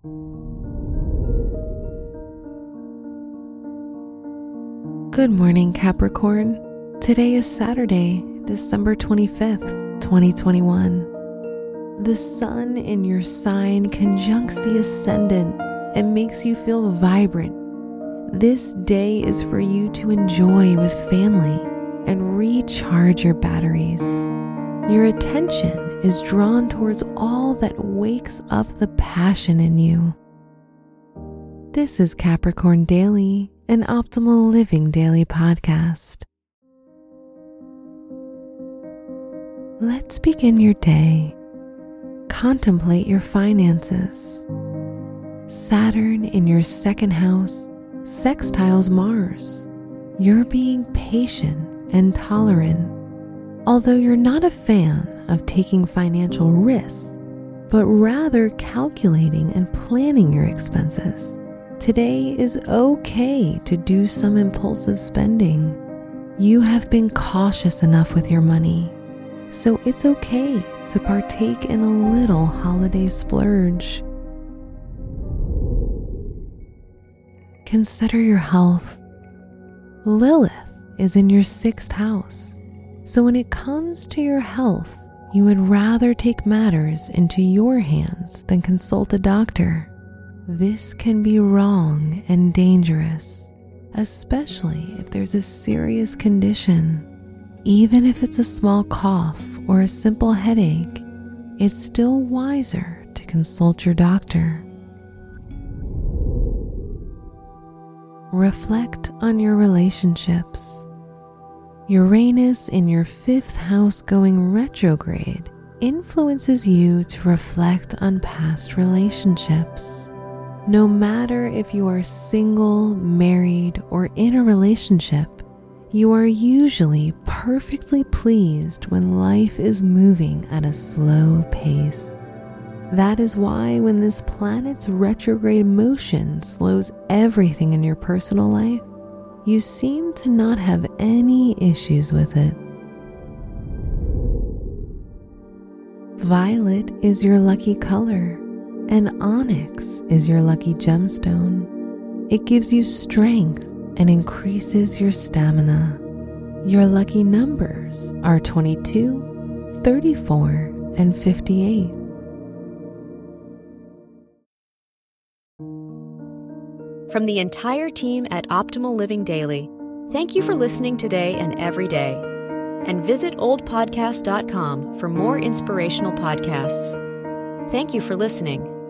Good morning, Capricorn. Today is Saturday, December 25th, 2021. The sun in your sign conjuncts the ascendant and makes you feel vibrant. This day is for you to enjoy with family and recharge your batteries. Your attention is drawn towards all that wakes up the passion in you. This is Capricorn Daily, an Optimal Living Daily podcast. Let's begin your day. Contemplate your finances. Saturn in your second house sextiles Mars. You're being patient and tolerant. Although you're not a fan of taking financial risks, but rather calculating and planning your expenses, today is okay to do some impulsive spending. You have been cautious enough with your money, so it's okay to partake in a little holiday splurge. Consider your health. Lilith is in your sixth house, so when it comes to your health, you would rather take matters into your hands than consult a doctor. This can be wrong and dangerous, especially if there's a serious condition. Even if it's a small cough or a simple headache, it's still wiser to consult your doctor. Reflect on your relationships. Uranus in your fifth house going retrograde influences you to reflect on past relationships. No matter if you are single, married, or in a relationship, you are usually perfectly pleased when life is moving at a slow pace. That is why when this planet's retrograde motion slows everything in your personal life, you seem to not have any issues with it. Violet is your lucky color, and onyx is your lucky gemstone. It gives you strength and increases your stamina. Your lucky numbers are 22, 34, and 58. From the entire team at Optimal Living Daily, thank you for listening today and every day. And visit oldpodcast.com for more inspirational podcasts. Thank you for listening.